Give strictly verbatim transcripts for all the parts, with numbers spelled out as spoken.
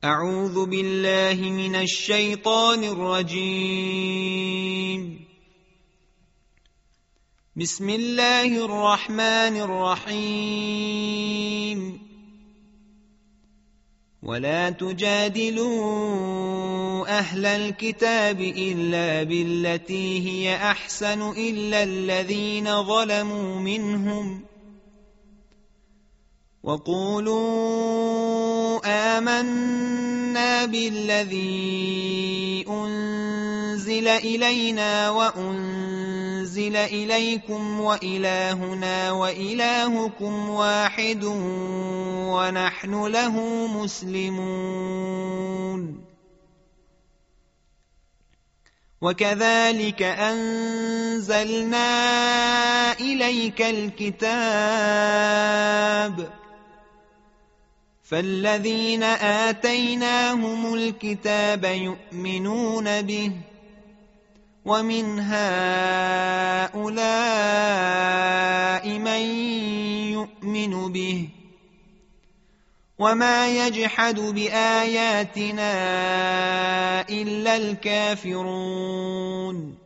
أعوذ بالله من الشيطان الرجيم. بسم الله الرحمن الرحيم. ولا تجادلوا أهل الكتاب إلا بالتي هي أحسن إلا الذين ظلموا منهم وقولوا آمنا بالذي أنزل إلينا وأنزل إليكم وإلهنا وإلهكم واحد ونحن له مسلمون. وكذلك أنزلنا إليك الكتاب فالذين آتيناهم الكتاب يؤمنون به ومن هؤلاء من يؤمن به وما يجحد بآياتنا إلا الكافرون.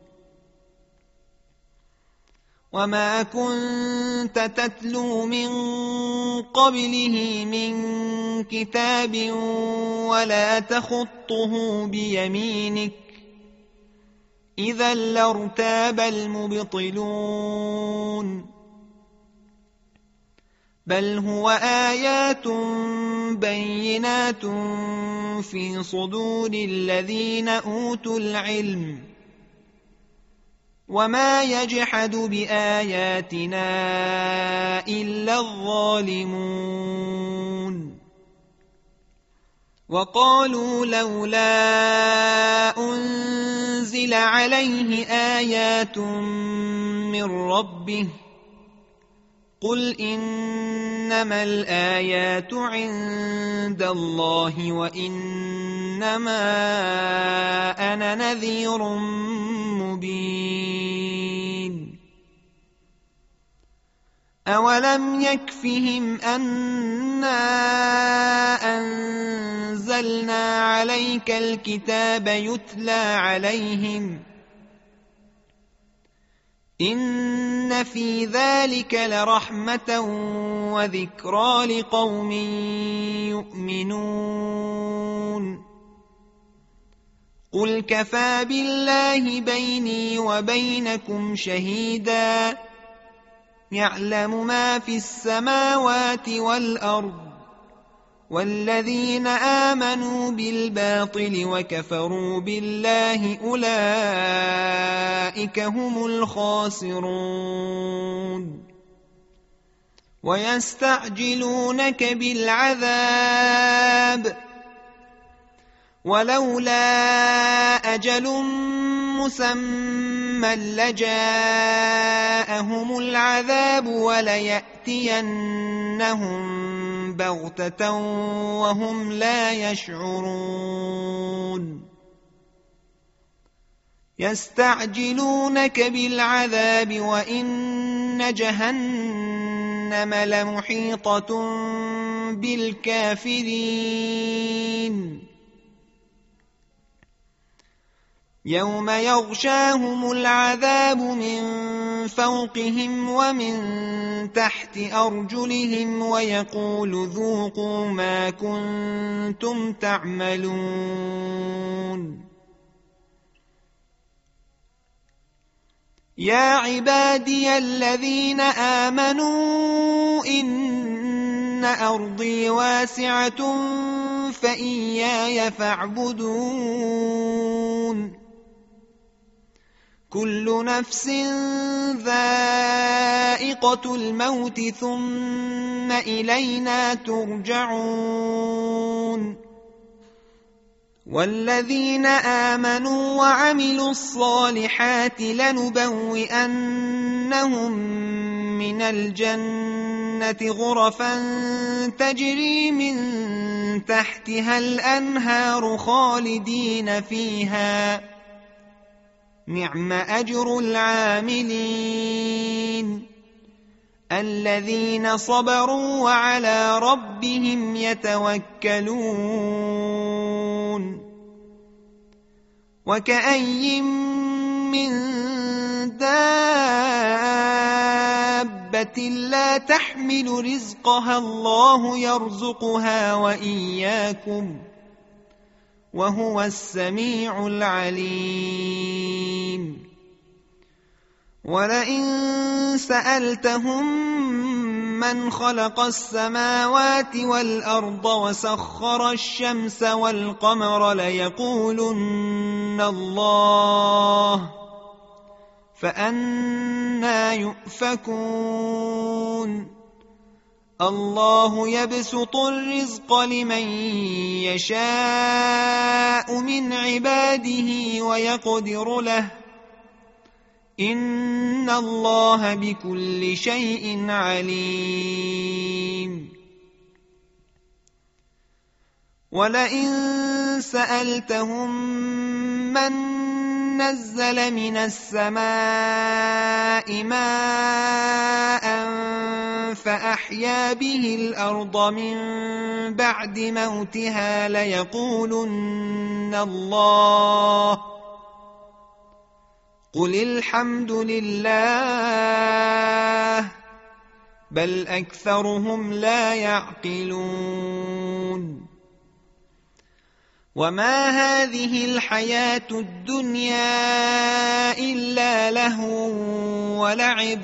وما كنت تتلو من قبله من كتاب ولا تخطه بيمينك إذا لارتاب المبطلون. بل هو آيات بينات في صدور الذين أوتوا العلم وما يجحد بآياتنا إلا الظالمون. وقالوا لولا أنزل عليه آيات من ربه قل إنما الآيات عند الله وإنما أنا نذير مبين. أولم يكفهم أنا أنزلنا عليك الكتاب يتلى عليهم إن في ذلك لرحمة وذكرى لقوم يؤمنون. قل كفى بالله بيني وبينكم شهيدا يعلم ما في السماوات والأرض والذين آمنوا بالباطل وكفروا بالله أولئك هم الخاسرون. ويستعجلونك بالعذاب ولولا أجل مسمى لجاءهم العذاب وليأتينهم بغتة وهم لا يشعرون. يستعجلونك بالعذاب وإن جهنم لمحيطة بالكافرين. يوم يغشاهم العذاب من فوقهم ومن تحت أرجلهم ويقول ذوقوا ما كنتم تعملون. يا عبادي الذين آمنوا إن أرضي واسعة فإياي فاعبدون. كل نفس ذائقة الموت ثم إلينا ترجعون. والذين آمنوا وعملوا الصالحات لنبوئنهم من الجنة غرفا تجري من تحتها الأنهار خالدين فيها نعم أجر العاملين. الذين صبروا وعلى ربهم يتوكلون وكأي من دابة لا تحمل رزقها الله يرزقها وإياكم وهو السميع العليم ولئن سألتهم من خلق السماوات والأرض وسخر الشمس والقمر ليقولن الله فأنى يؤفكون الله يبسط الرزق لمن يشاء من عباده ويقدر له إن الله بكل شيء عليم ولئن سألتهم من نزل من السماء ماء فأحيا به الأرض من بعد موتها ليقولن الله قل الحمد لله بل أكثرهم لا يعقلون وما هذه الحياة الدنيا إلا لهو ولعب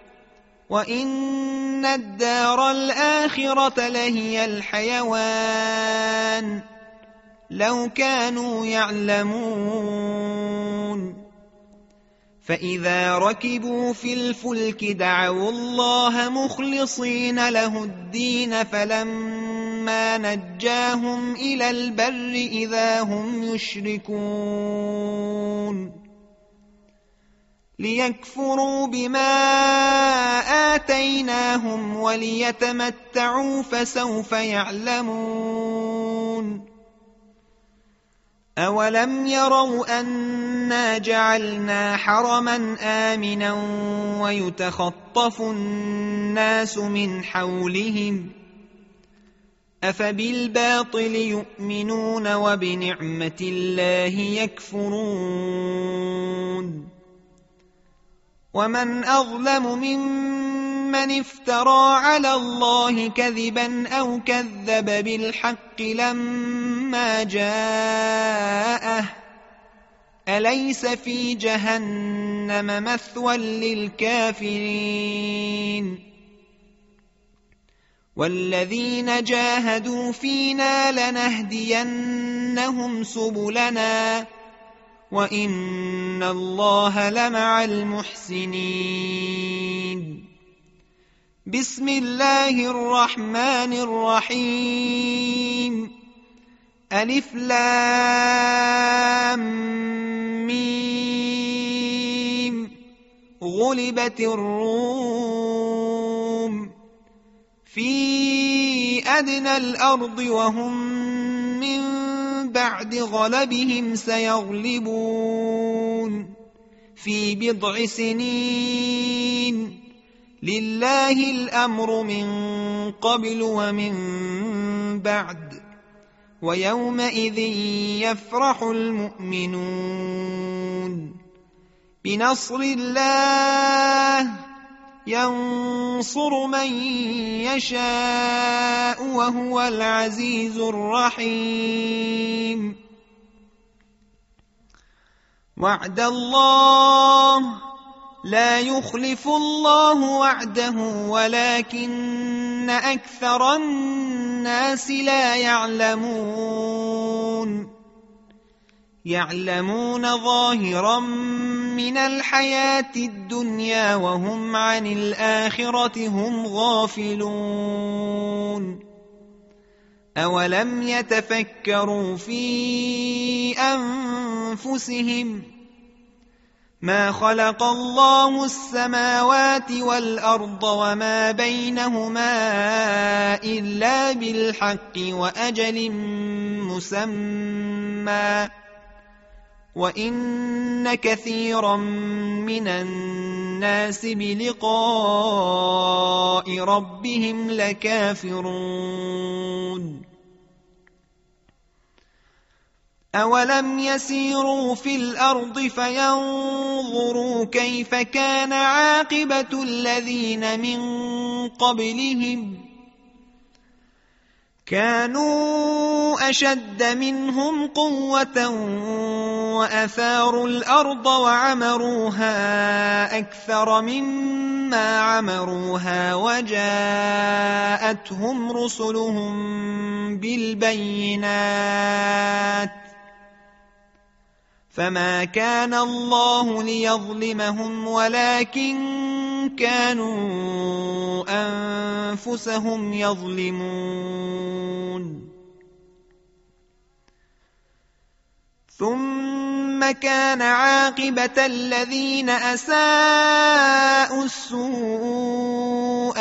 وإن الدار الآخرة لهي الحيوان لو كانوا يعلمون فإذا ركبوا في الفلك دعوا الله مخلصين له الدين فلما نجاهم إلى البر إذا هم يشركون ليكفروا بما آتيناهم وليتمتعوا فسوف يعلمون أولم يروا أنا جعلنا حرما آمنا ويتخطف الناس من حولهم أفبالباطل يؤمنون وبنعمة الله يكفرون ومن أظلم ممن افترى على الله كذبا أو كذب بالحق لما جاءه أليس في جهنم مثوى للكافرين والذين جاهدوا فينا لنهدينهم سبلنا وإن الله لمع المحسنين بسم الله الرحمن الرحيم ألف لام ميم غلبت الروم في أدنى الأرض وهم من بعد غلبهم سيغلبون في بضع سنين لله الأمر من قبل ومن بعد ويومئذ يفرح المؤمنون بنصر الله ينصر من يشاء وهو العزيز الرحيم وعد الله لا يخلف الله وعده ولكن أكثر الناس لا يعلمون يعلمون ظاهرا من الحياة الدنيا وهم عن الآخرة هم غافلون أولم يتفكروا في أنفسهم ما خلق الله السماوات والأرض وما بينهما إلا بالحق وأجل مسمى وإن كثيرا من الناس بلقاء ربهم لكافرون أولم يسيروا في الأرض فينظروا كيف كان عاقبة الذين من قبلهم كانوا أشد منهم قوة وأثاروا الأرض وعمروها أكثر مما عمروها وجاءتهم رسلهم بالبينات فما كان الله ليظلمهم ولكن كانوا أنفسهم يظلمون ثم كان عاقبة الذين أساءوا السوء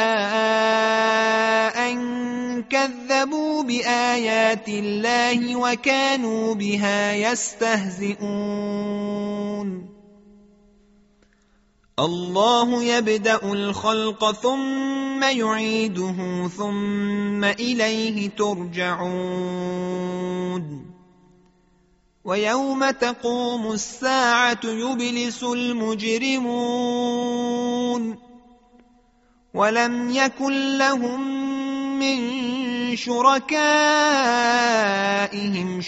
أن كذبوا بآيات الله وكانوا بها يستهزئون الله يبدأ الخلق ثم يعيده ثم إليه ترجعون ويوم تقوم الساعة يبلس المجرمون ولم يكن لهم من شركائهم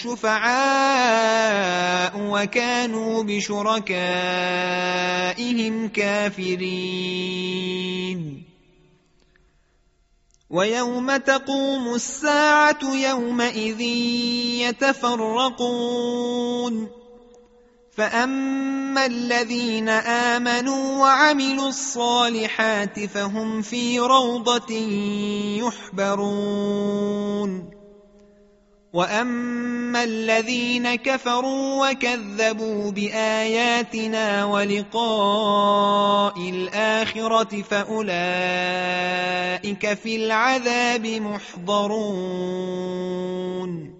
شفعاء وكانوا بشركائهم كافرين ويوم تقوم الساعة يومئذ يتفرقون فأما الذين آمنوا وعملوا الصالحات فهم في روضة يحبرون وأما الذين كفروا وكذبوا بآياتنا ولقاء الآخرة فأولئك في العذاب محضرون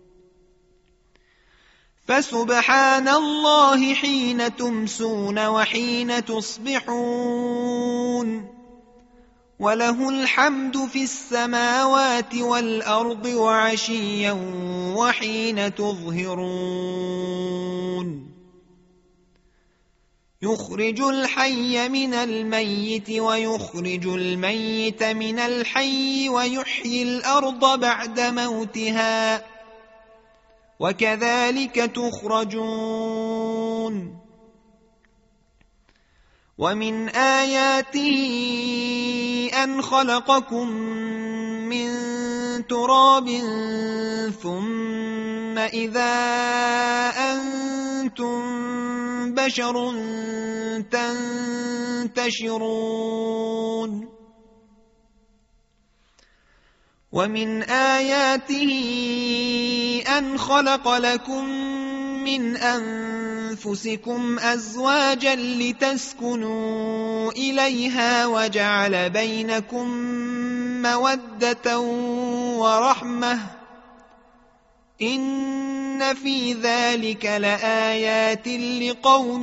فسبحان الله حين تمسون وحين تصبحون وله الحمد في السماوات والأرض وعشيا وحين تظهرون يخرج الحي من الميت ويخرج الميت من الحي ويحيي الأرض بعد موتها وكذلك تخرجون ومن آياته أن خلقكم من تراب ثم إذا أنتم بشر تنتشرون ومن آياته أن خلق لكم من أنفسكم أزواجا لتسكنوا إليها وجعل بينكم مودة ورحمة إن في ذلك لآيات لقوم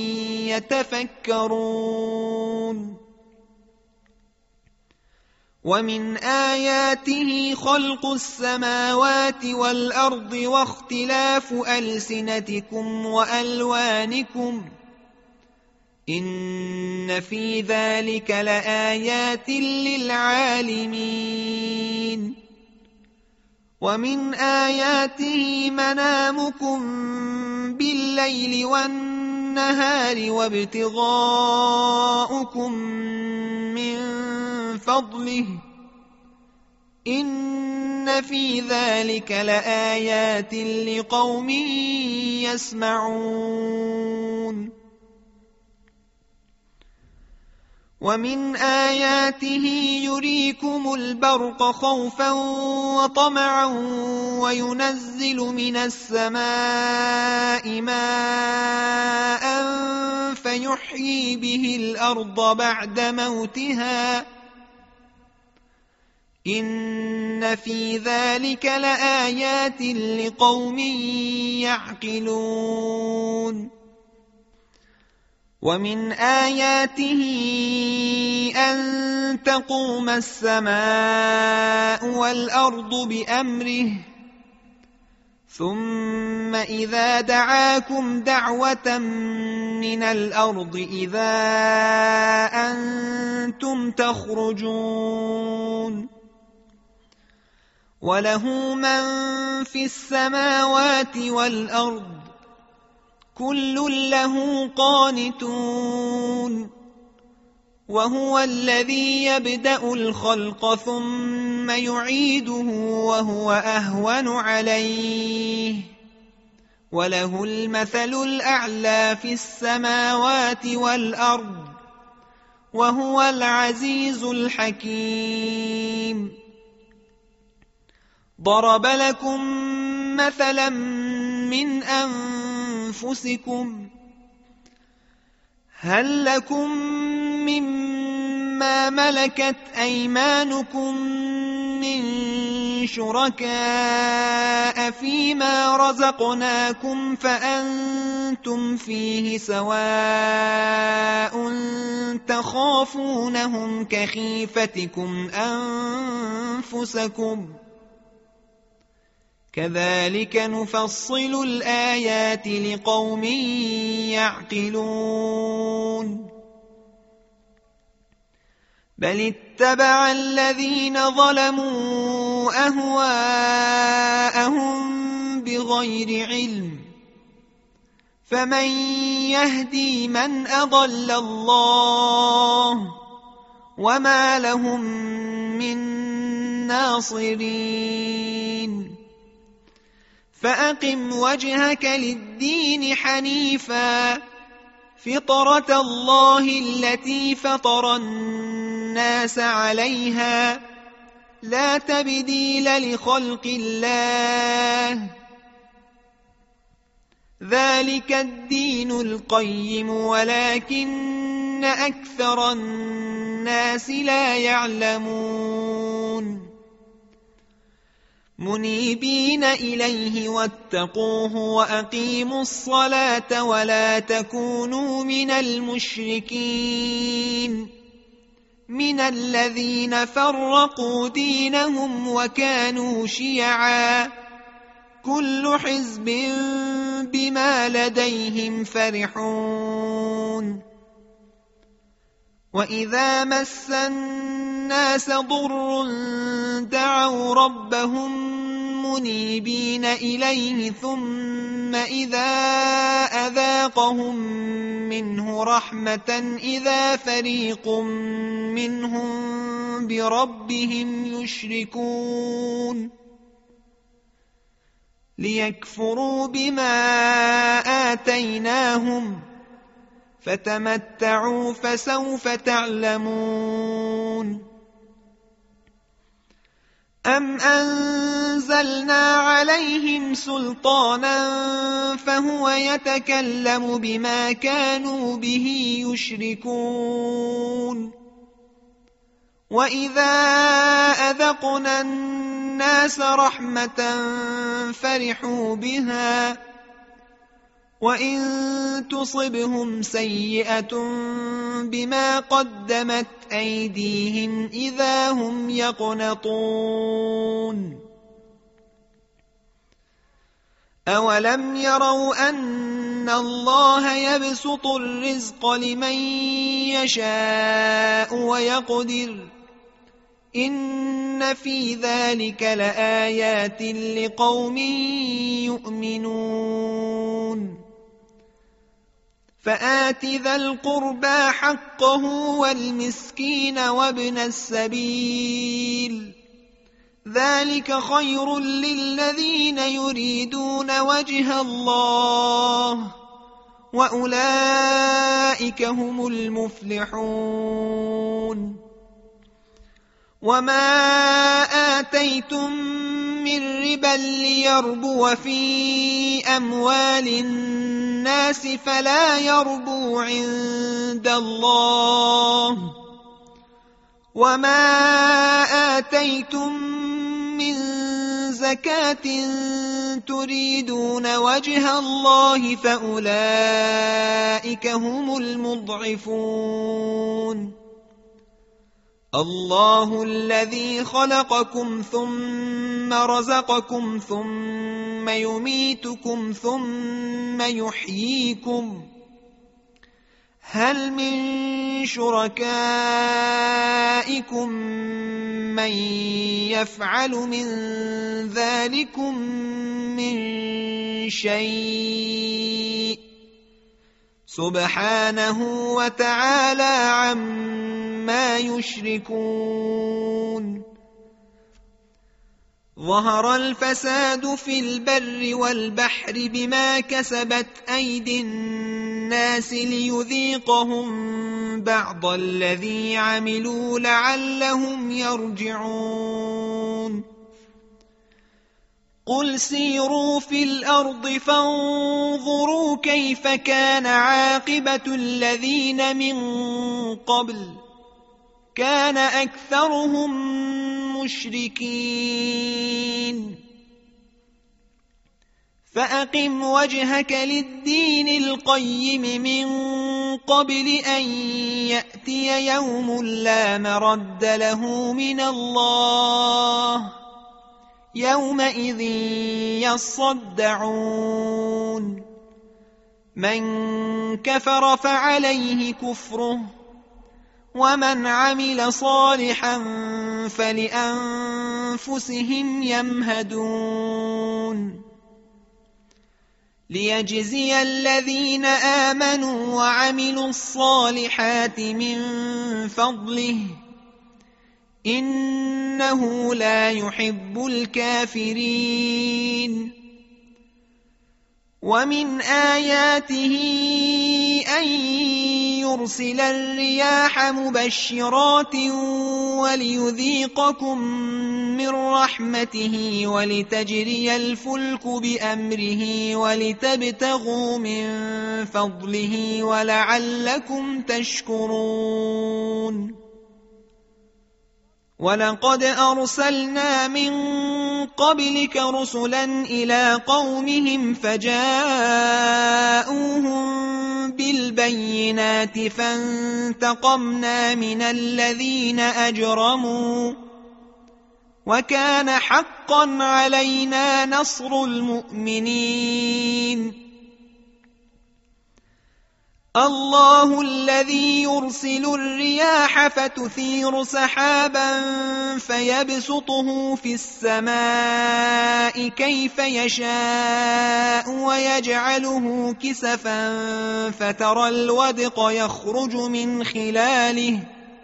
يتفكرون ومن آياته خلق السماوات والأرض واختلاف ألسنتكم وألوانكم إن في ذلك لآيات للعالمين ومن آياته منامكم بالليل والنهار وابتغاؤكم من فضله إن في ذلك لآيات لقوم يسمعون ومن آياته يريكم البرق خوفا وطمعا وينزل من السماء ماء فيحيي به الأرض بعد موتها إن في ذلك لآيات لقوم يعقلون ومن آياته أن تقوم السماء والأرض بأمره ثم إذا دعاكم دعوة من الأرض إذا أنتم تخرجون وله من في السماوات والأرض كل له قانتون وهو الذي يبدأ الخلق ثم يعيده وهو أهون عليه وله المثل الأعلى في السماوات والأرض وهو العزيز الحكيم ضرب لكم مثلا من أنفسكم هل لكم مما ملكت أيمانكم من شركاء فيما رزقناكم فأنتم فيه سواء تخافونهم كخيفتكم أنفسكم كذلك نفصل الآيات لقوم يعقلون بل اتبع الذين ظلموا أهواءهم بغير علم فمن يهدي من أضل الله وما لهم من ناصرين فأقم وجهك للدين حنيفا فطرة الله التي فطر الناس عليها لا تبديل لخلق الله ذلك الدين القيم ولكن أكثر الناس لا يعلمون منيبين إليه واتقوه وأقيموا الصلاة ولا تكونوا من المشركين من الذين فرقوا دينهم وكانوا شيعا كل حزب بما لديهم فرحون وإذا مس الناس ضر دعوا ربهم منيبين إليه ثم إذا أذاقهم منه رحمة إذا فريق منهم بربهم يشركون ليكفروا بما آتيناهم فتمتعوا فسوف تعلمون أم أنزلنا عليهم سلطانا فهو يتكلم بما كانوا به يشركون وإذا أذقنا الناس رحمة فرحوا بها وإن تصبهم سيئة بما قدمت أيديهم إذا هم يقنطون أولم يروا أن الله يبسط الرزق لمن يشاء ويقدر إن في ذلك لآيات لقوم يؤمنون فآت ذا القربى حقه والمسكين وابن السبيل ذلك خير للذين يريدون وجه الله وأولئك هم المفلحون وما آتيتم من ربا ليربو في أموال الناس فلا يربو عند الله وما آتيتم من زكاة تريدون وجه الله فأولئك هم المضعفون الله الذي خلقكم ثم رزقكم ثم يميتكم ثم يحييكم هل من شركائكم من يفعل من ذلكم من شيء سبحانه وتعالى عما يشركون ظهر الفساد في البر والبحر بما كسبت أيدي الناس ليذيقهم بعض الذي عملوا لعلهم يرجعون قل سيروا في الأرض فانظروا كيف كان عاقبة الذين من قبل كان أكثرهم مشركين فأقم وجهك للدين القيم من قبل أن يأتي يوم لا مرد له من الله يومئذ يصدعون من كفر فعليه كفره ومن عمل صالحا فلأنفسهم يمهدون ليجزي الذين آمنوا وعملوا الصالحات من فضله إنه لا يحب الكافرين ومن آياته أن يرسل الرياح مبشرات وليذيقكم من رحمته ولتجري الفلك بأمره ولتبتغوا من فضله ولعلكم تشكرون ولقد أرسلنا من قبلك رسلا إلى قومهم فجاءوهم بالبينات فانتقمنا من الذين أجرموا وكان حقا علينا نصر المؤمنين الله الذي يرسل الرياح فتثير سحابا فيبسطه في السماء كيف يشاء ويجعله كسفا فترى الودق يخرج من خلاله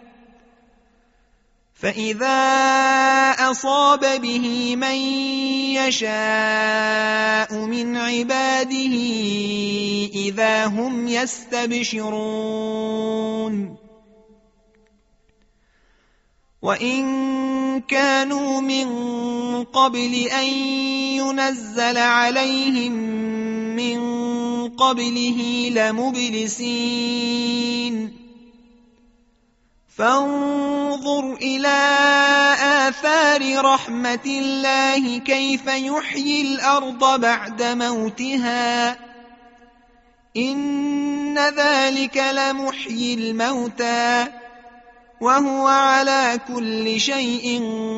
فإذا أصاب به من يشاء من عباده إذا هم يستبشرون وإن كانوا من قبل أن ينزل عليهم من قبله لمبلسين فانظر إلى آثار رحمة الله كيف يحيي الأرض بعد موتها إن ذلك لمحيي الموتى وهو على كل شيء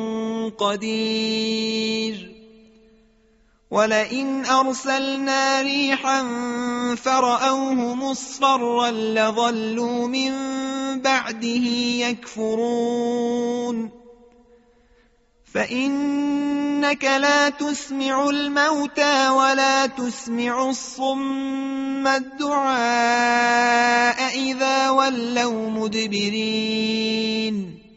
قدير ولئن أرسلنا ريحا فرأوه مصفرا لظلوا من بعده يكفرون فإنك لا تسمع الموتى ولا تسمع الصم الدعاء إذا ولوا مدبرين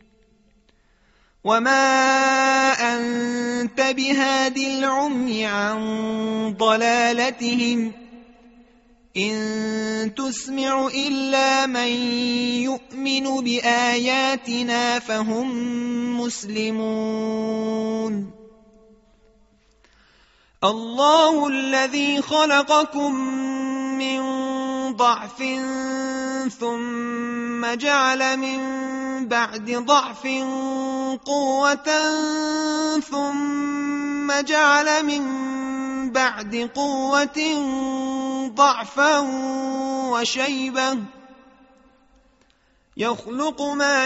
وما أنت بهاد العمي عن ضلالتهم إن تسمع إلا من يؤمن بآياتنا فهم مسلمون الله الذي خلقكم من ضعف ثم جعل من بعد ضعف قوة ثم جعل من بعد قوة ضعفا وشيبة يخلق ما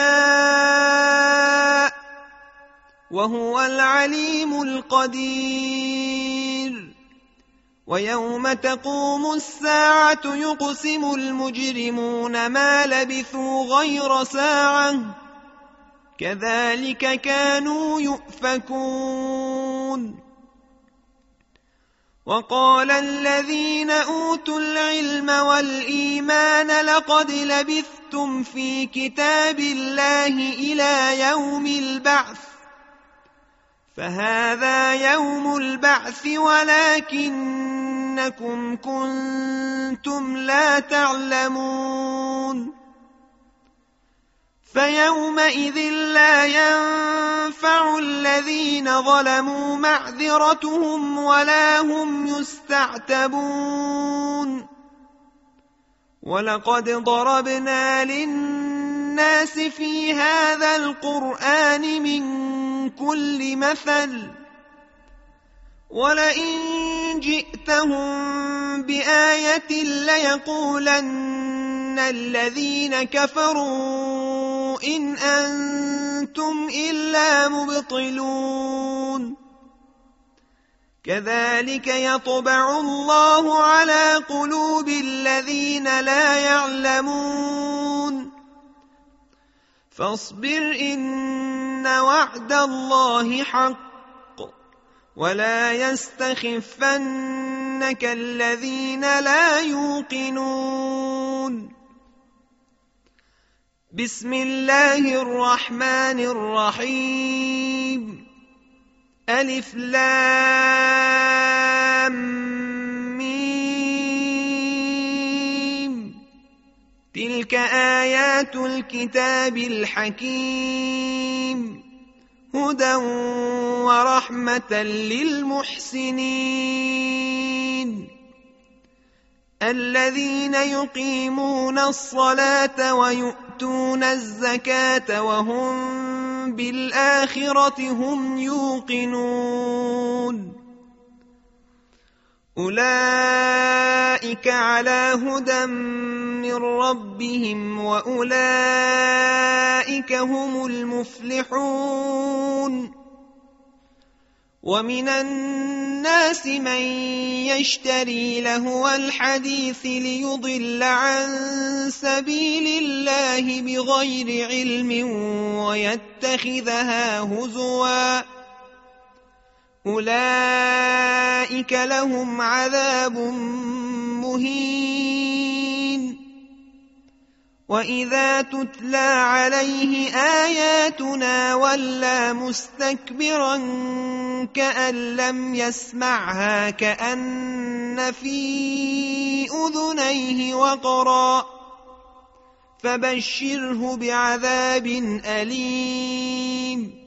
يشاء وهو العليم القدير. ويوم تقوم الساعة يقسم المجرمون ما لبثوا غير ساعة كذلك كانوا يؤفكون. وقال الذين أوتوا العلم والإيمان لقد لبثتم في كتاب الله إلى يوم البعث فهذا يوم البعث ولكنكم كنتم لا تعلمون. فيومئذ لا ينفع الذين ظلموا معذرتهم ولا هم يستعتبون. ولقد ضربنا للناس في هذا القرآن من كل مثل ولئن جئتهم بآية ليقولن الذين كفروا إن أنتم إلا مبطلون. كذلك يطبع الله على قلوب الذين لا يعلمون. فاصبر إن وعد الله حق ولا يستخفنك الذين لا يوقنون. بسم الله الرحمن الرحيم. ألف لام ميم. تلك آيات الكتاب الحكيم هدى ورحمة للمحسنين الذين يقيمون الصلاة ويؤتون الزكاة وهم بالآخرة هم يوقنون. أولئك على هدى من ربهم وأولئك هم المفلحون. ومن الناس من يشتري لهو الحديث ليضل عن سبيل الله بغير علم ويتخذها هزوا أولئك لهم عذاب مهين. وإذا تتلى عليه آياتنا ولى مستكبرا كأن لم يسمعها كأن في أذنيه وقرا فبشره بعذاب أليم.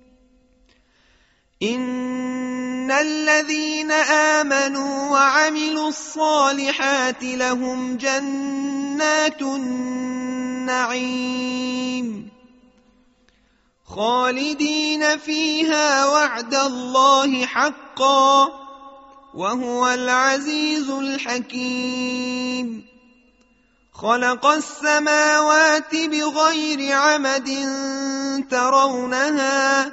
إن الذين آمنوا وعملوا الصالحات لهم جنات النعيم خالدين فيها وعد الله حقا وهو العزيز الحكيم. خلق السماوات بغير عمد ترونها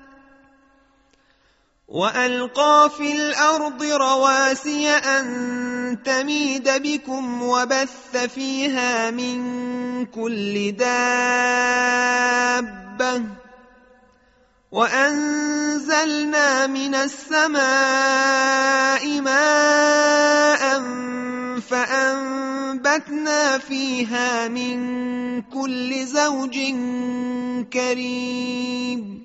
وألقى في الأرض رواسي أن تميد بكم وبث فيها من كل دابة وأنزلنا من السماء ماء فأنبتنا فيها من كل زوج كريم.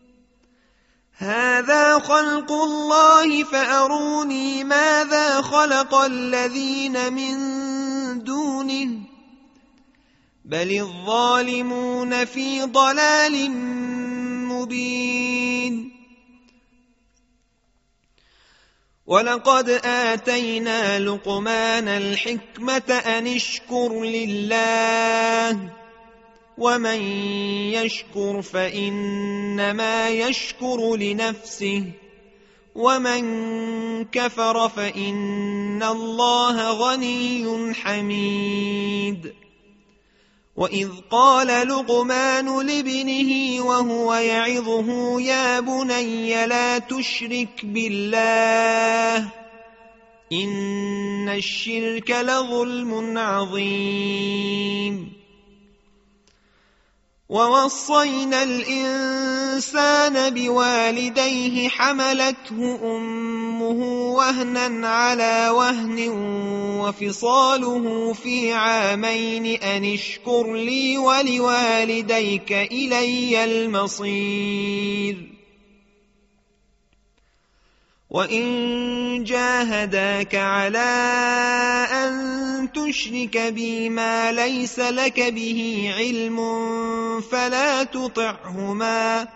هذا خلق الله فأروني ماذا خلق الذين من دونه بل الظالمون في ضلال مبين. ولقد آتينا لقمان الحكمة أن اشكر لله ومن يشكر فإنما يشكر لنفسه ومن كفر فإن الله غني حميد. وإذ قال لقمان لابنه وهو يعظه يا بني لا تشرك بالله إن الشرك لظلم عظيم. ووصينا الإنسان بوالديه حملته أمه وهنا على وهن وفصاله في عامين أن اشكر لي ولوالديك إلي المصير. وإن جاهداك على أن تشرك بي ما ليس لك به علم فلا تطعهما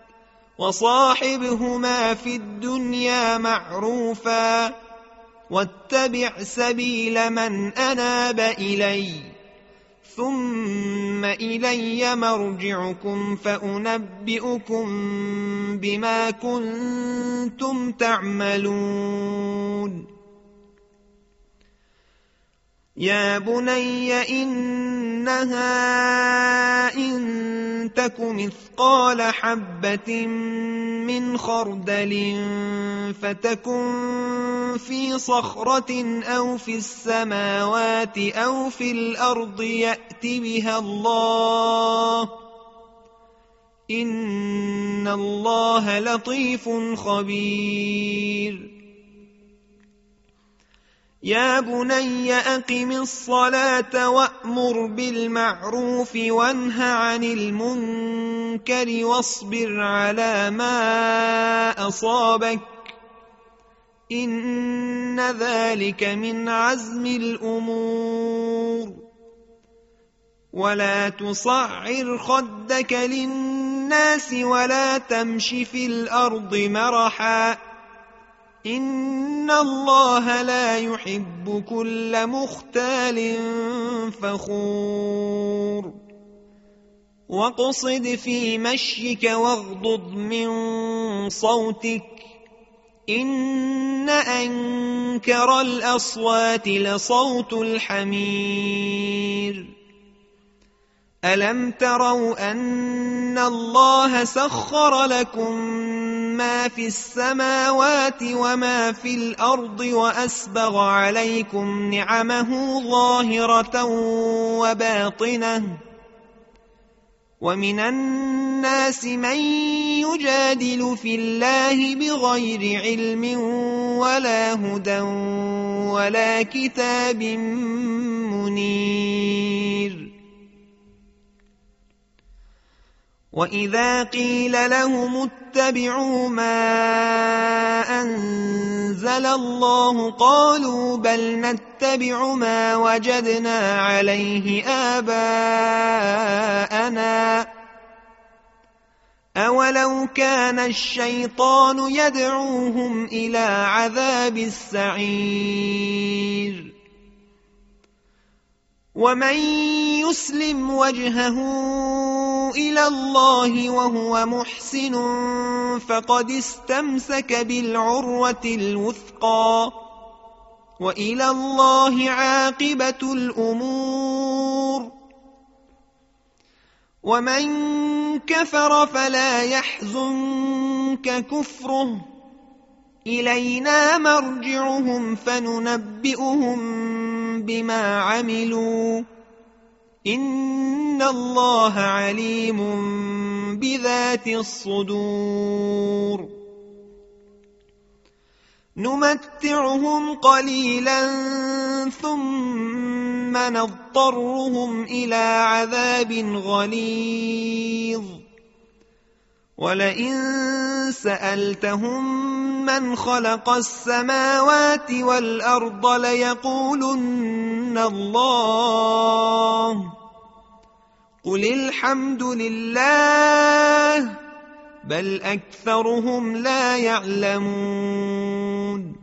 وصاحبهما في الدنيا معروفا واتبع سبيل من أناب إلي ثم إلي مرجعكم فأنبئكم بما كنتم تعملون. يا بني إنها إن تك مثقال حبة من خردل فتكن في صخرة أو في السماوات أو في الأرض يأت بها الله إن الله لطيف خبير. يا بني أقم الصلاة وأمر بالمعروف وانه عن المنكر واصبر على ما أصابك إن ذلك من عزم الأمور. ولا تصعر خدك للناس ولا تمش في الأرض مرحا إن الله لا يحب كل مختال فخور. واقصد في مشيك واغضض من صوتك إن أنكر الأصوات لصوت الحمير. ألم تروا أن الله سخر لكم ما في السماوات وما في الأرض وأسبغ عليكم نعمه ظاهرة وباطنة ومن الناس من يجادل في الله بغير علم ولا هدى ولا كتاب منير. وإذا قيل لهم اتبعوا ما أنزل الله قالوا بل نتبع ما وجدنا عليه آباءنا أولو كان الشيطان يدعوهم إلى عذاب السعير. ومن يسلم وجهه إلى الله وهو محسن فقد استمسك بالعروة الوثقى وإلى الله عاقبة الأمور. ومن كفر فلا يحزنك كفره إلينا مرجعهم فننبئهم بما عملوا إن الله عليم بذات الصدور. نمتعهم قليلا ثم نضطرهم إلى عذاب غليظ ولئن سألتهم من خلق السماوات والأرض ليقولن الله قل الحمد لله بل أكثرهم لا يعلمون.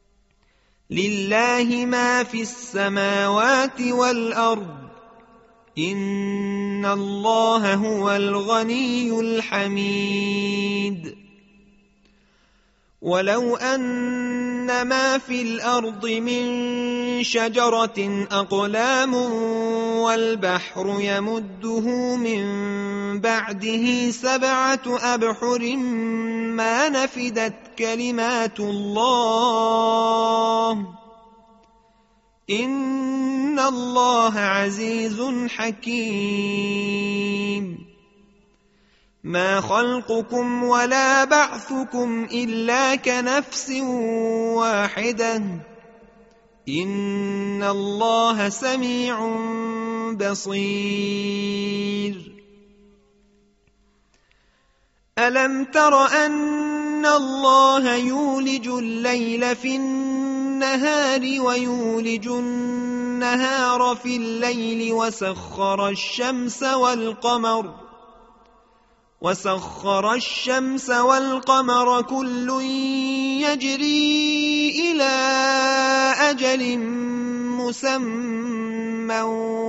لله ما في السماوات والأرض إن الله هو الغني الحميد. ولو أن ما في الأرض من شجرة أقلام والبحر يمده من بعده سبعة أبحر ما نفدت كلمات الله إن الله عزيز حكيم. ما خلقكم ولا بعثكم إلا كنفس واحدة إن الله سميع بصير. ألم تر أن الله يولج الليل في النهار ويولج النهار في الليل وسخر الشمس والقمر وسخر الشمس والقمر كل يجري إلى أجل مسمى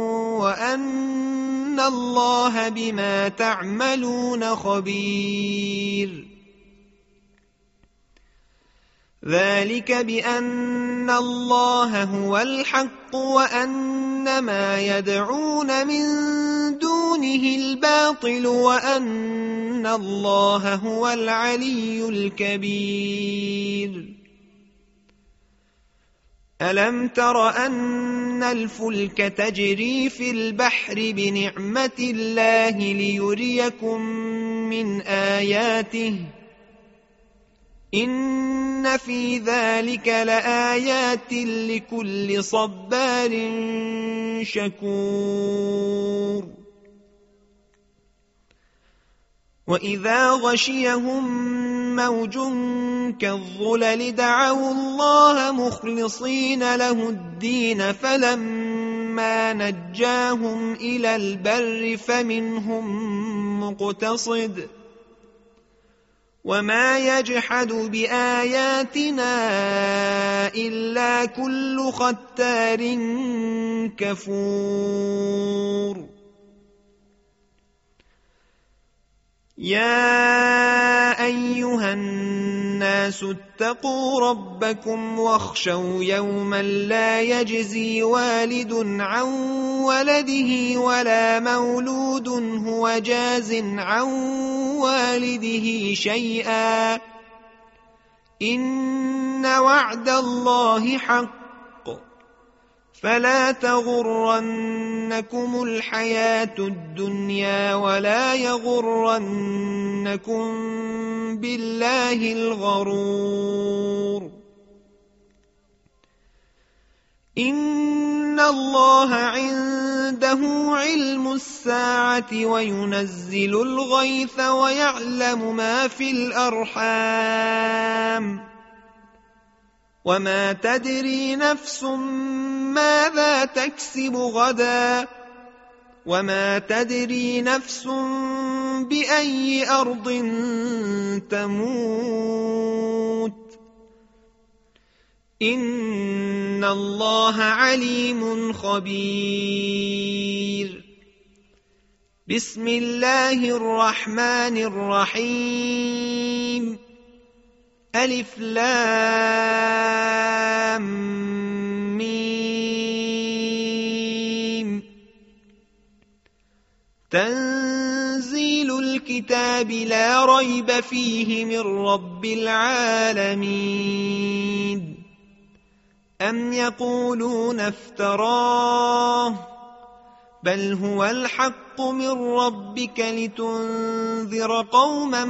وأن الله بما تعملون خبير. ذلك بأن الله هو الحق وأن ما يدعون من دونه الباطل وأن الله هو العلي الكبير. ألم تر أن الفلك تجري في البحر بنعمة الله ليريكم من آياته إن في ذلك لآيات لكل صبار شكور. وإذا غشيهم موج كالظلل دعوا الله مخلصين له الدين فلما نجاهم إلى البر فمنهم مقتصد وما يجحد بآياتنا إلا كل ختار كفور. يا أيها الناس اتقوا ربكم واخشوا يوما لا يجزي والد عن ولده ولا مولود هو جاز عن والده شيئا إن وعد الله حق فلا تغرنكم الحياة الدنيا ولا يغرنكم بالله الغرور. إن الله عنده علم الساعة وينزل الغيث ويعلم ما في الأرحام وما تدري نفس ماذا تكسب غدا وما تدري نفس بأي أرض تموت إن الله عليم خبير. بسم الله الرحمن الرحيم. ألف لام ميم. تنزيل الكتاب لا ريب فيه من رب العالمين. أم يقولون افتراه بل هو الحق من ربك لتنذر قوما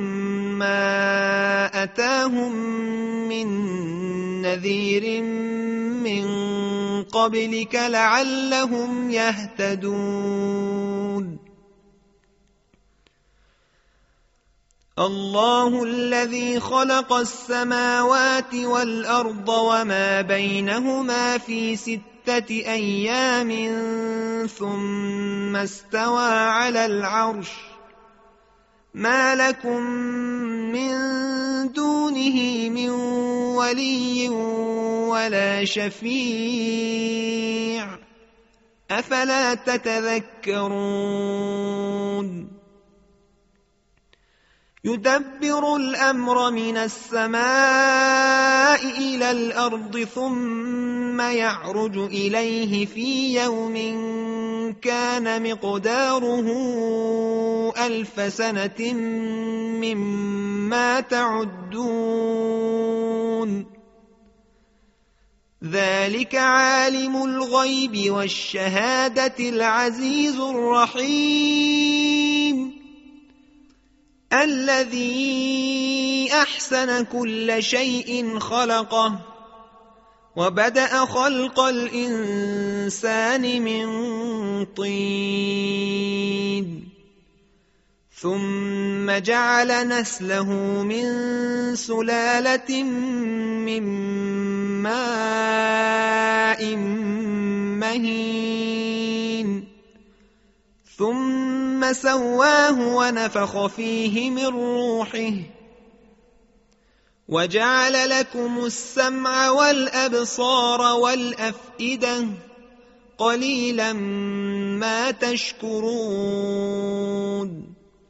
ما أتاهم من نذير من قبلك لعلهم يهتدون. الله الذي خلق السماوات والأرض وما بينهما في ستة أيام ثم استوى على العرش ما لكم من دونه من ولي ولا شفيع أفلا تتذكرون يدبر الأمر من السماء إلى الأرض ثم يعرج إليه في يوم كان مقداره ألف سنة مما تعدون ذلك عالم الغيب والشهادة العزيز الرحيم الذي أحسن كل شيء خلقه وبدأ خلق الإنسان من طين ثم جعل نسله من سلالة من ماء مهين ثم سواه ونفخ فيه من روحه وجعل لكم السمع والأبصار والأفئدة قليلا ما تشكرون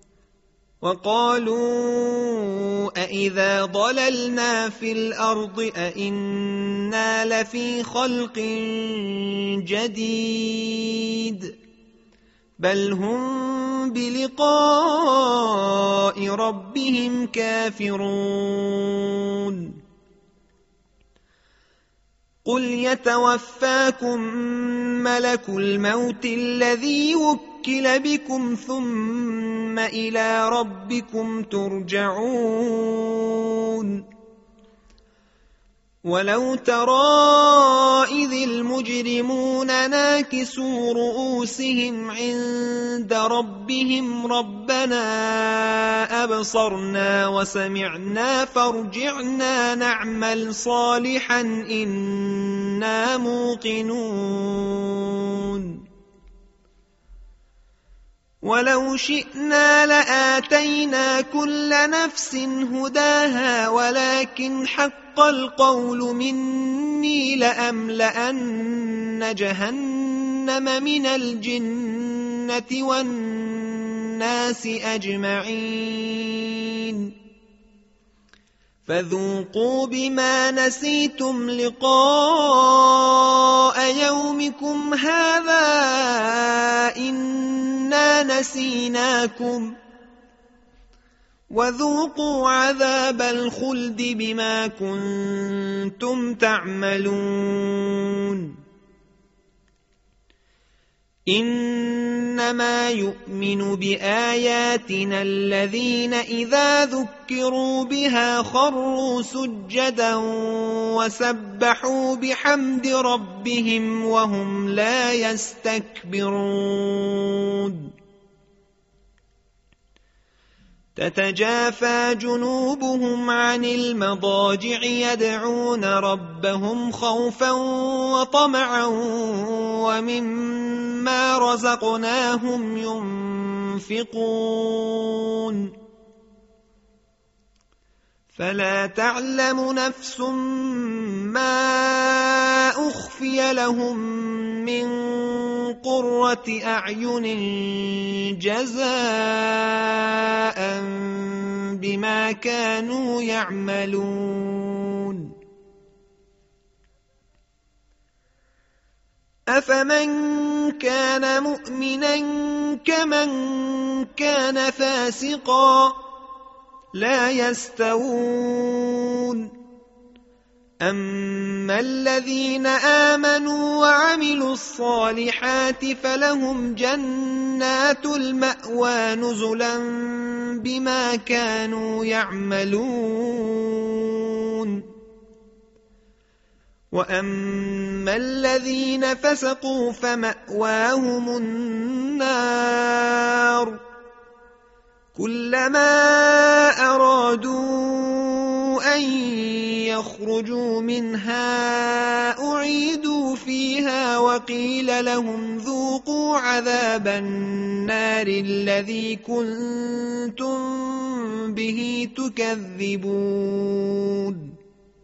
وقالوا أإذا ضللنا في الأرض أإنا لفي خلق جديد بل هم بلقاء ربهم كافرون قل يتوفاكم ملك الموت الذي وكل بكم ثم إلى ربكم ترجعون ولو ترى إذ المجرمون ناكسوا رؤوسهم عند ربهم ربنا أبصرنا وسمعنا فارجعنا نعمل صالحا إنا موقنون ولو شئنا لآتينا كل نفس هداها ولكن حق القول مني لأملأن جهنم من الجنة والناس أجمعين فذوقوا بما نسيتم لقاء يومكم هذا إنا نسيناكم وذوقوا عذاب الخلد بما كنتم تعملون إنما يؤمن بآياتنا الذين إذا ذكروا بها خروا سجدا وسبحوا بحمد ربهم وهم لا يستكبرون تتجافى جنوبهم عن المضاجع يدعون ربهم خوفا وطمعا ومما رزقناهم ينفقون فلا تعلم نفس ما أخفي لهم من قرة أعين جزاء بما كانوا يعملون أفمن كان مؤمنا كمن كان فاسقا لا يستوون أما الذين آمنوا وعملوا الصالحات فلهم جنات المأوى نزلا بما كانوا يعملون وأما الذين فسقوا فمأواهم النار كلما أرادوا أن يخرجوا منها أعيدوا فيها وقيل لهم ذوقوا عذاب النار الذي كنتم به تكذبون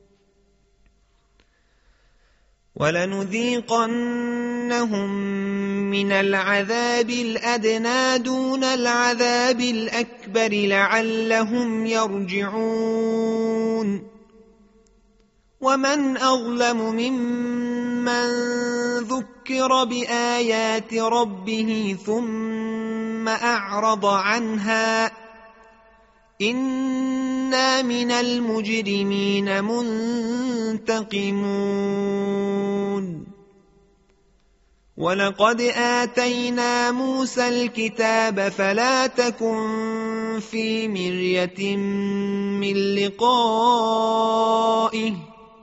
ولنذيقنهم من العذاب الأدنى دون العذاب الأكبر لعلهم يرجعون ومن أظلم ممن ذكر بآيات ربه ثم أعرض عنها إنا من المجرمين منتقمون ولقد آتينا موسى الكتاب فلا تكن في مرية من لقائه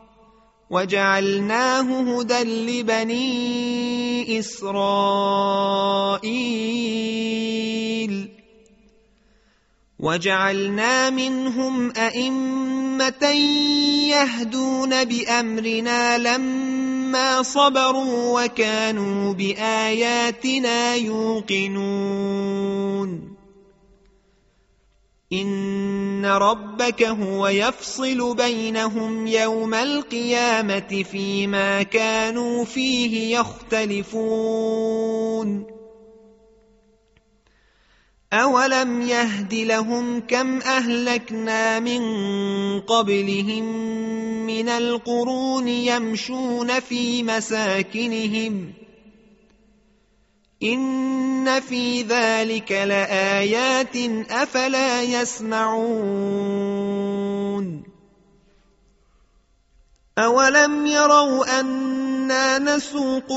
وجعلناه هدى لبني إسرائيل وجعلنا منهم أئمة يهدون بأمرنا لما صبروا وكانوا بآياتنا يوقنون إن ربك هو يفصل بينهم يوم القيامة فيما كانوا فيه يختلفون أولم يهد لهم كم أهلكنا من قبلهم من القرون يمشون في مساكنهم إن في ذلك لآيات أفلا يسمعون أولم يروا أنا نسوق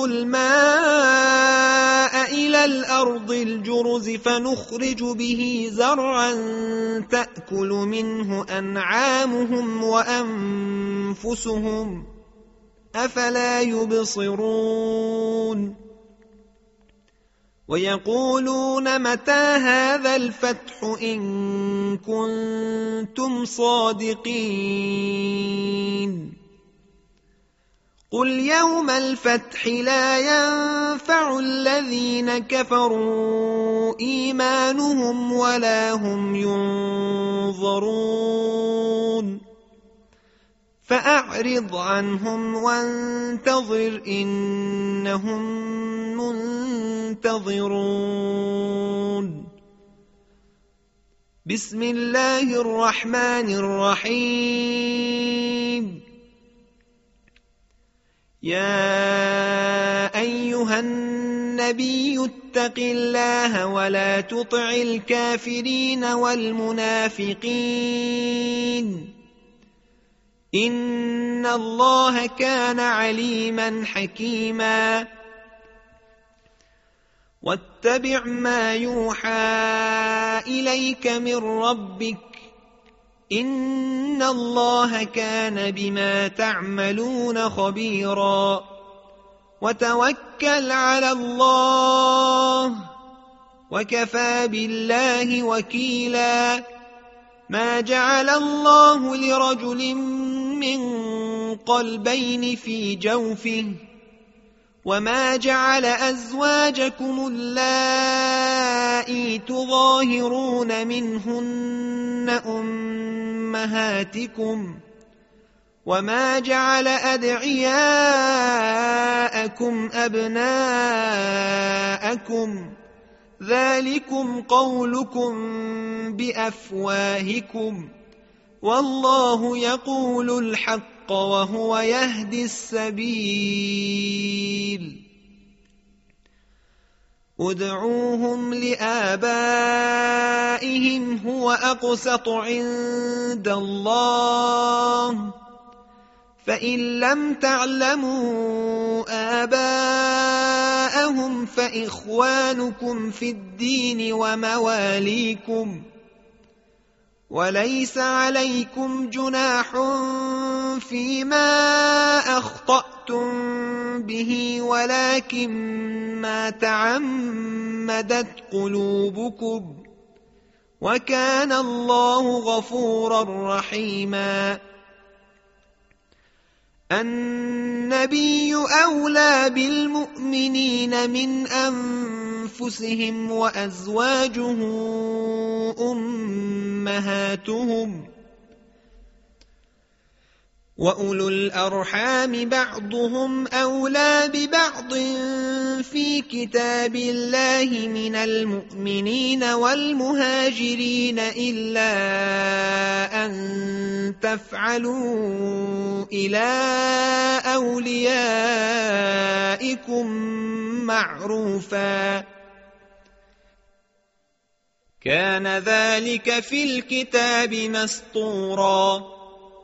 الماء إلى الأرض الجرز فنخرج به زرعا تأكل منه أنعامهم وأنفسهم أفلا يبصرون ويقولون متى هذا الفتح إن كنتم صادقين قل يوم الفتح لا ينفع الذين كفروا إيمانهم ولا هم ينظرون فأعرض عنهم وانتظر إنهم منتظرون بسم الله الرحمن الرحيم يا أيها النبي اتق الله ولا تطع الكافرين والمنافقين إن الله كان عليما حكيما واتبع ما يوحى إليك من ربك إن الله كان بما تعملون خبيرا وتوكل على الله وكفى بالله وكيلا ما جعل الله لرجل من قلبين في جوفه وما جعل أزواجكم اللائي تظاهرون منهن أمهاتكم وما جعل أدعياءكم أبناءكم ذلكم قولكم بأفواهكم والله يقول الحق وهو يهدي السبيل ادعوهم لآبائهم هو أقسط عند الله فإن لم تعلموا آباءهم فإخوانكم في الدين ومواليكم وليس عليكم جناح فيما أخطأتم به ولكن ما تعمدت قلوبكم وكان الله غفورا رحيما النبي أولى بالمؤمنين من أنفسهم وأزواجه أمهاتهم وأولو الأرحام بعضهم أولى ببعض في كتاب الله من المؤمنين والمهاجرين إلا أن تفعلوا إلى أوليائكم معروفا كان ذلك في الكتاب مسطورا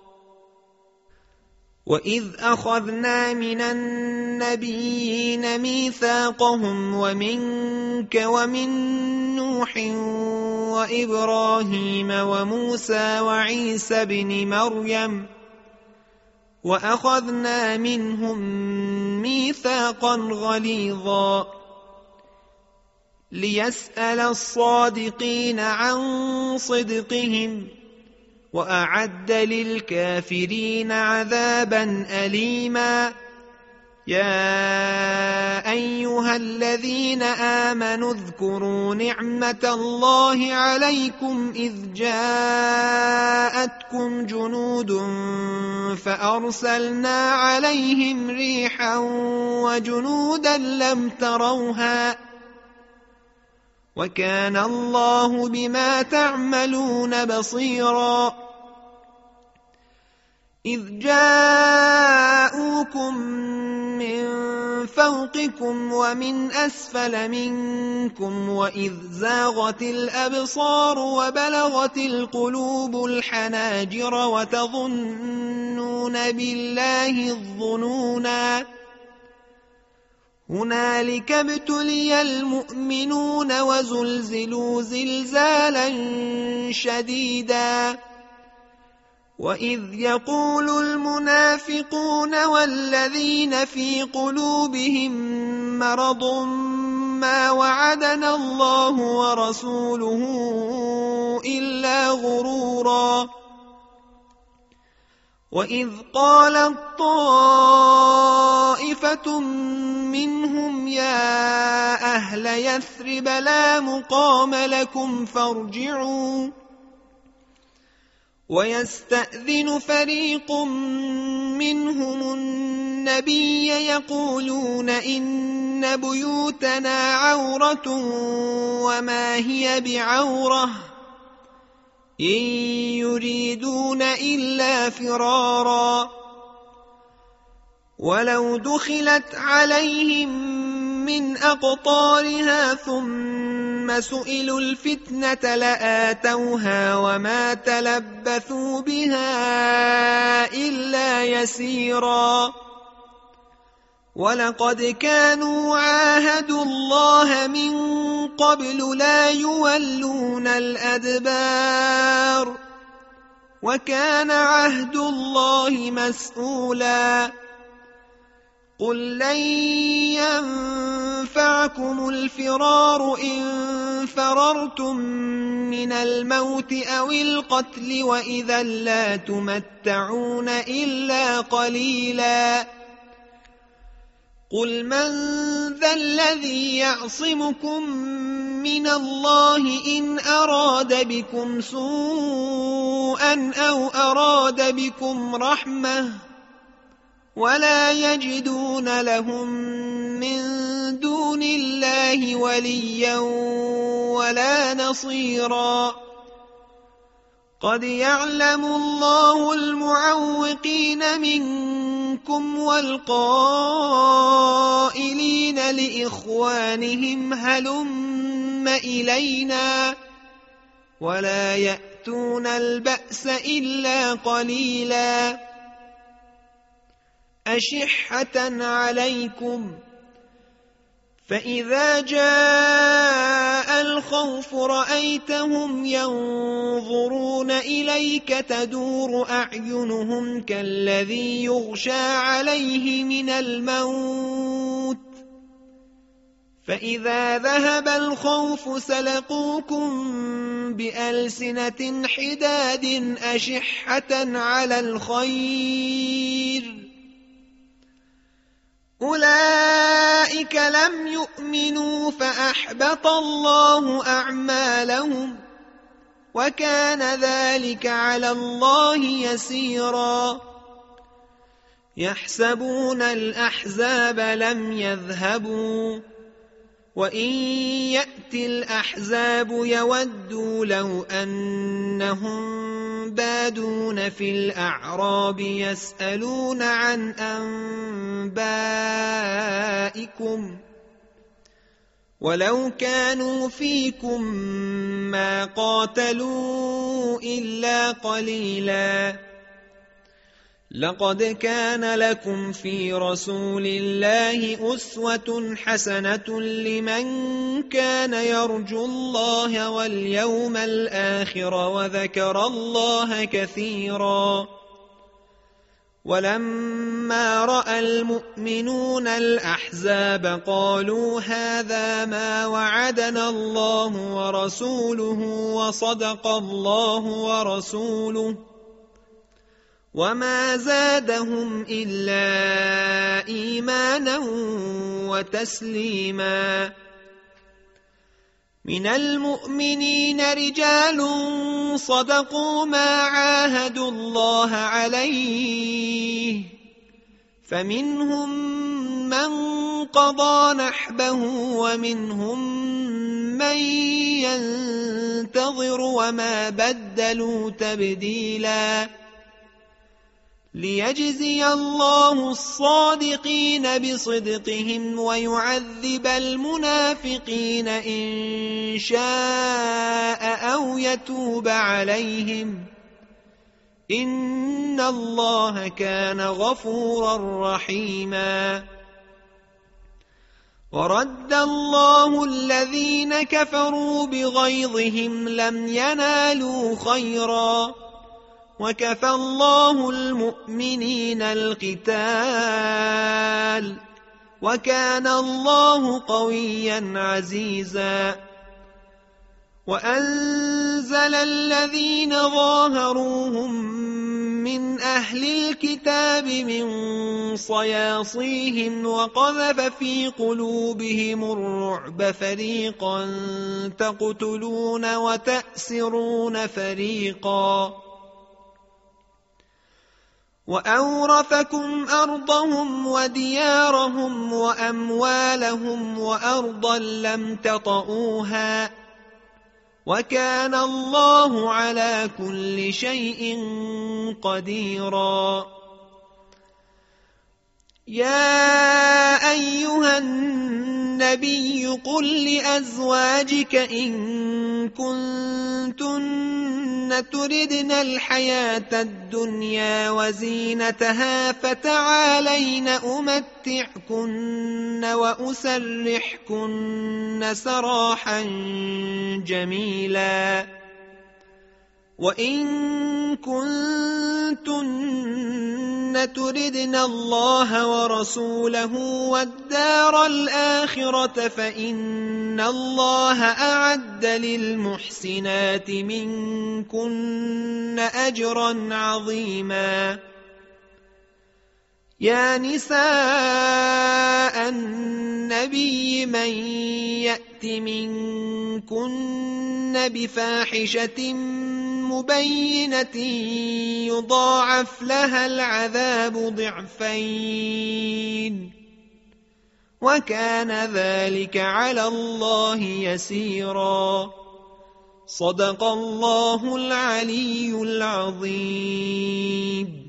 وإذ أخذنا من النبيين ميثاقهم ومنك ومن نوح وإبراهيم وموسى وعيسى بن مريم وأخذنا منهم ميثاقا غليظا ليسأل الصادقين عن صدقهم وأعد للكافرين عذابا أليما يا أيها الذين آمنوا اذكروا نعمة الله عليكم إذ جاءتكم جنود فأرسلنا عليهم ريحا وجنودا لم تروها وكان الله بما تعملون بصيرا إذ جاءوكم من فوقكم ومن أسفل منكم وإذ زاغت الأبصار وبلغت القلوب الحناجر وتظنون بالله الظنونا هنالك ابتلي المؤمنون وزلزلوا زلزالا شديدا وإذ يقول المنافقون والذين في قلوبهم مرض ما وعدنا الله ورسوله إلا غرورا وإذ قالت طائفة منهم يا أهل يثرب لا مقام لكم فارجعوا ويستأذن فريق منهم النبي يقولون إن بيوتنا عورة وما هي بعورة إن يريدون إلا فرارا ولو دخلت عليهم من أقطارها ثم سئلوا الفتنة لآتوها وما تلبثوا بها إلا يسيرا ولقد كانوا عاهدوا الله من قبل لا يولون الأدبار وكان عهد الله مسؤولا قل لن ينفعكم الفرار إن فررتم من الموت أو القتل وإذا لا تمتعون إلا قليلا قل من ذا الذي يعصمكم من الله إن أراد بكم سوءا أو أراد بكم رحمة ولا يجدون لهم من دون الله وليا ولا نصيرا قد يعلم الله المعوقين منكم والقائلين لإخوانهم هلم إلينا ولا يأتون البأس إلا قليلا أشحة عليكم فإذا جاء الخوف رأيتهم ينظرون إليك تدور أعينهم كالذي يغشى عليه من الموت فإذا ذهب الخوف سلقوكم بألسنة حداد أشحة على الخير أولئك لم يؤمنوا فأحبط الله أعمالهم وكان ذلك على الله يسيرا يحسبون الأحزاب لم يذهبوا وإن يأتي الأحزاب يودوا لو أنهم بادون في الأعراب يسألون عن أنبائكم ولو كانوا فيكم ما قاتلوا إلا قليلا لقد كان لكم في رسول الله أسوة حسنة لمن كان يرجو الله واليوم الآخر وذكر الله كثيرا ولما رأى المؤمنون الأحزاب قالوا هذا ما وعدنا الله ورسوله وصدق الله ورسوله وما زادهم إلا إيمانا وتسليما من المؤمنين رجال صدقوا ما عاهدوا الله عليه فمنهم من قضى نحبه ومنهم من ينتظر وما بدلوا تبديلا ليجزي الله الصادقين بصدقهم ويعذب المنافقين إن شاء أو يتوب عليهم إن الله كان غفورا رحيما ورد الله الذين كفروا بغيظهم لم ينالوا خيرا وكفى الله المؤمنين القتال وكان الله قويا عزيزا وأنزل الذين ظاهروهم من أهل الكتاب من صياصيهم وقذف في قلوبهم الرعب فريقا تقتلون وتأسرون فريقا وأورثكم أرضهم وديارهم وأموالهم وأرضا لم تطئوها وكان الله على كل شيء قديرا يا أيها النبي قل لأزواجك إن كنتن تردن الحياة الدنيا وزينتها فتعالين أمتعكن وأسرحكن سراحا جميلا وإن كنتن تردن الله ورسوله والدار الآخرة فإن الله أعد للمحسنات منكن أجرا عظيما يا نساء النبي من يأت منكن بفاحشة مبينة يضاعف لها العذاب ضعفين وكان ذلك على الله يسيرا صدق الله العلي العظيم.